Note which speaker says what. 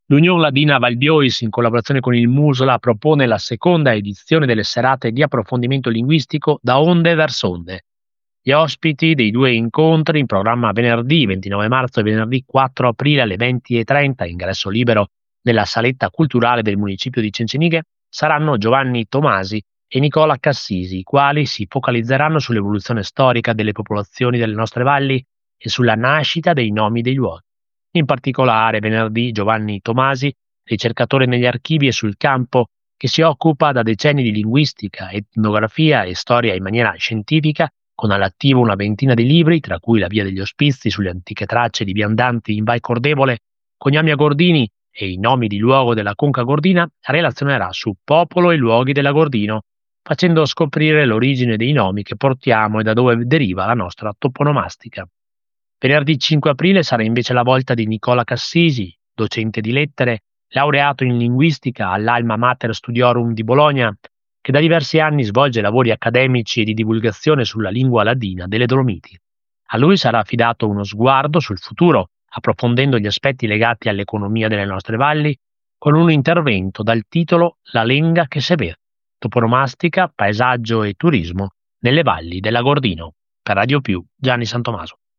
Speaker 1: L'Union Ladina Val Biois, in collaborazione con il MUSLA, propone la seconda edizione delle serate di approfondimento linguistico da onde verso onde. Gli ospiti dei due incontri, in programma venerdì 29 marzo e venerdì 4 aprile alle 20:30, ingresso libero nella saletta culturale del municipio di Cencenighe, saranno Giovanni Tomasi e Nicola Cassisi, i quali si focalizzeranno sull'evoluzione storica delle popolazioni delle nostre valli e sulla nascita dei nomi dei luoghi. In particolare, venerdì Giovanni Tomasi, ricercatore negli archivi e sul campo, che si occupa da decenni di linguistica, etnografia e storia in maniera scientifica, con all'attivo una ventina di libri, tra cui La via degli Ospizi sulle antiche tracce di viandanti in Vai Cordevole, Cognami a Gordini e i nomi di luogo della Conca Gordina, relazionerà su popolo e luoghi della Gordino, facendo scoprire l'origine dei nomi che portiamo e da dove deriva la nostra toponomastica. Venerdì 5 aprile sarà invece la volta di Nicola Cassisi, docente di lettere, laureato in linguistica all'Alma Mater Studiorum di Bologna, che da diversi anni svolge lavori accademici e di divulgazione sulla lingua ladina delle Dolomiti. A lui sarà affidato uno sguardo sul futuro, approfondendo gli aspetti legati all'economia delle nostre valli, con un intervento dal titolo La lenga che se ve, toponomastica, paesaggio e turismo nelle valli della Gordino. Per Radio Più, Gianni Santomaso.